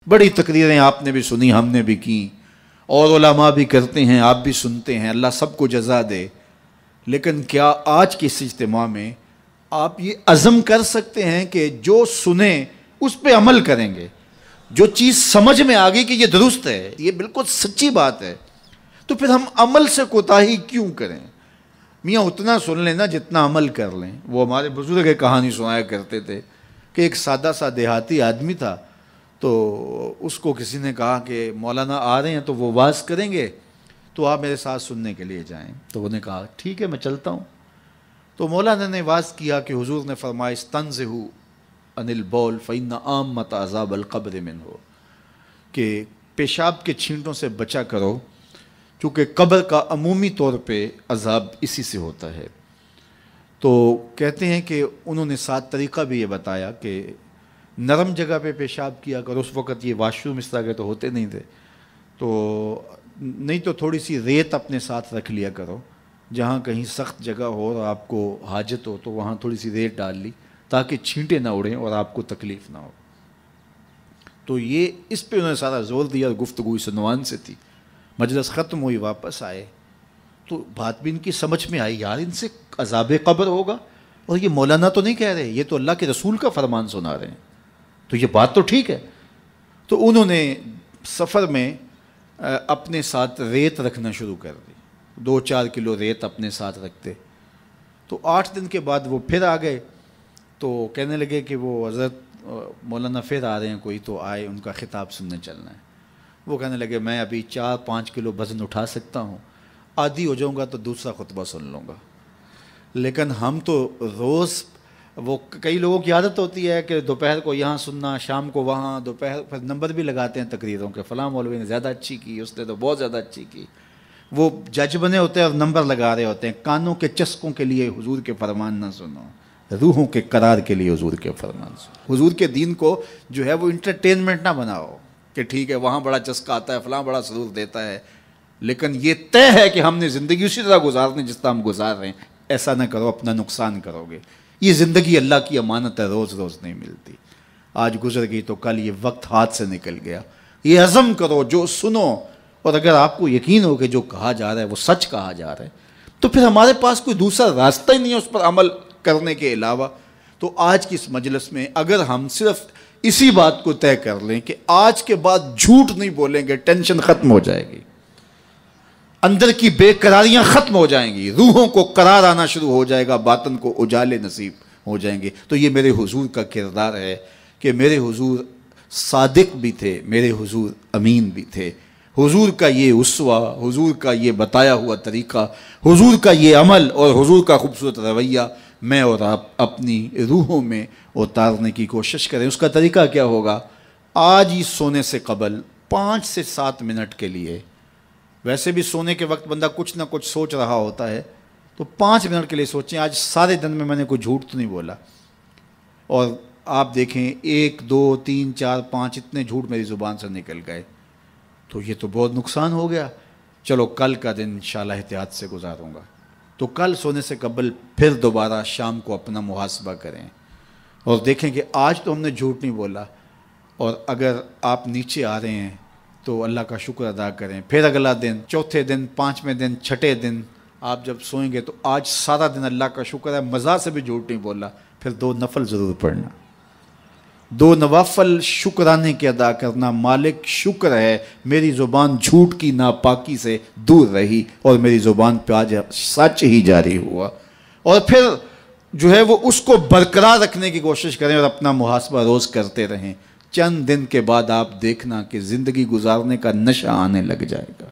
بڑی تقریریں آپ نے بھی سنی، ہم نے بھی کی، اور علماء بھی کرتے ہیں، آپ بھی سنتے ہیں، اللہ سب کو جزا دے. لیکن کیا آج کے اس اجتماع میں آپ یہ عزم کر سکتے ہیں کہ جو سنیں اس پہ عمل کریں گے؟ جو چیز سمجھ میں آ گئی کہ یہ درست ہے، یہ بالکل سچی بات ہے، تو پھر ہم عمل سے کوتاہی کیوں کریں؟ میاں اتنا سن لیں نا جتنا عمل کر لیں. وہ ہمارے بزرگ ایک کہانی سنایا کرتے تھے کہ ایک سادہ سا دیہاتی آدمی تھا، تو اس کو کسی نے کہا کہ مولانا آ رہے ہیں تو وہ واز کریں گے، تو آپ میرے ساتھ سننے کے لیے جائیں. تو انہوں نے کہا ٹھیک ہے میں چلتا ہوں. تو مولانا نے واز کیا کہ حضور نے فرمایا استنزہوا عن البول فإن عامۃ عذاب القبر منہ، کہ پیشاب کے چھینٹوں سے بچا کرو کیونکہ قبر کا عمومی طور پہ عذاب اسی سے ہوتا ہے. تو کہتے ہیں کہ انہوں نے ساتھ طریقہ بھی یہ بتایا کہ نرم جگہ پہ پیشاب کیا کرو. اس وقت یہ واش روم اس طرح کے تو ہوتے نہیں تھے، تو نہیں تو تھوڑی سی ریت اپنے ساتھ رکھ لیا کرو، جہاں کہیں سخت جگہ ہو اور آپ کو حاجت ہو تو وہاں تھوڑی سی ریت ڈال لی تاکہ چھینٹے نہ اڑیں اور آپ کو تکلیف نہ ہو. تو یہ اس پہ انہوں نے سارا زور دیا، اور گفتگو اس عنوان سے تھی. مجلس ختم ہوئی، واپس آئے تو بات بھی ان کی سمجھ میں آئی، یار ان سے عذاب قبر ہوگا، اور یہ مولانا تو نہیں کہہ رہے، یہ تو اللہ کے رسول کا فرمان سنا رہے ہیں، تو یہ بات تو ٹھیک ہے. تو انہوں نے سفر میں اپنے ساتھ ریت رکھنا شروع کر دی، 2-4 کلو ریت اپنے ساتھ رکھتے. تو 8 دن کے بعد وہ پھر آ گئے، تو کہنے لگے کہ وہ حضرت مولانا پھر آ رہے ہیں کوئی، تو آئے ان کا خطاب سننے چلنا ہے. وہ کہنے لگے میں ابھی 4-5 کلو وزن اٹھا سکتا ہوں، عادی ہو جاؤں گا تو دوسرا خطبہ سن لوں گا. لیکن ہم تو روز، وہ کئی لوگوں کی عادت ہوتی ہے کہ دوپہر کو یہاں سننا، شام کو وہاں، دوپہر پھر نمبر بھی لگاتے ہیں تقریروں کے، فلاں مولوی نے زیادہ اچھی کی، اس نے تو بہت زیادہ اچھی کی. وہ جج بنے ہوتے ہیں اور نمبر لگا رہے ہوتے ہیں. کانوں کے چسکوں کے لیے حضور کے فرمان نہ سنو، روحوں کے قرار کے لیے حضور کے فرمان سنو. حضور کے دین کو جو ہے وہ انٹرٹینمنٹ نہ بناؤ کہ ٹھیک ہے وہاں بڑا چسکا آتا ہے، فلاں بڑا سرور دیتا ہے، لیکن یہ طے ہے کہ ہم نے زندگی اسی طرح گزارنی جس طرح ہم گزار رہے ہیں. ایسا نہ کرو، اپنا نقصان کرو گے. یہ زندگی اللہ کی امانت ہے، روز روز نہیں ملتی. آج گزر گئی تو کل یہ وقت ہاتھ سے نکل گیا. یہ عزم کرو، جو سنو، اور اگر آپ کو یقین ہو کہ جو کہا جا رہا ہے وہ سچ کہا جا رہا ہے تو پھر ہمارے پاس کوئی دوسرا راستہ ہی نہیں ہے اس پر عمل کرنے کے علاوہ. تو آج کی اس مجلس میں اگر ہم صرف اسی بات کو طے کر لیں کہ آج کے بعد جھوٹ نہیں بولیں گے، ٹینشن ختم ہو جائے گی، اندر کی بے قراریاں ختم ہو جائیں گی، روحوں کو قرار آنا شروع ہو جائے گا، باطن کو اجالے نصیب ہو جائیں گے. تو یہ میرے حضور کا کردار ہے کہ میرے حضور صادق بھی تھے، میرے حضور امین بھی تھے. حضور کا یہ اسوہ، حضور کا یہ بتایا ہوا طریقہ، حضور کا یہ عمل اور حضور کا خوبصورت رویہ میں اور آپ اپنی روحوں میں اتارنے کی کوشش کریں. اس کا طریقہ کیا ہوگا؟ آج ہی سونے سے قبل 5 سے 7 منٹ کے لیے، ویسے بھی سونے کے وقت بندہ کچھ نہ کچھ سوچ رہا ہوتا ہے، تو 5 منٹ کے لیے سوچیں آج سارے دن میں نے کوئی جھوٹ تو نہیں بولا. اور آپ دیکھیں 1 2 3 4 5 اتنے جھوٹ میری زبان سے نکل گئے تو یہ تو بہت نقصان ہو گیا. چلو کل کا دن انشاءاللہ احتیاط سے گزاروں گا. تو کل سونے سے قبل پھر دوبارہ شام کو اپنا محاسبہ کریں اور دیکھیں کہ آج تو ہم نے جھوٹ نہیں بولا. اور اگر آپ نیچے آ رہے ہیں تو اللہ کا شکر ادا کریں. پھر اگلا دن، چوتھے دن، 5ویں دن، 6ٹھے دن آپ جب سوئیں گے تو آج سارا دن اللہ کا شکر ہے مزہ سے بھی جھوٹ نہیں بولا. پھر 2 نفل ضرور پڑھنا، 2 نوافل شکرانے کے ادا کرنا. مالک شکر ہے میری زبان جھوٹ کی ناپاکی سے دور رہی اور میری زبان پہ آج سچ ہی جاری ہوا. اور پھر جو ہے وہ اس کو برقرار رکھنے کی کوشش کریں اور اپنا محاسبہ روز کرتے رہیں. چند دن کے بعد آپ دیکھنا کہ زندگی گزارنے کا نشہ آنے لگ جائے گا.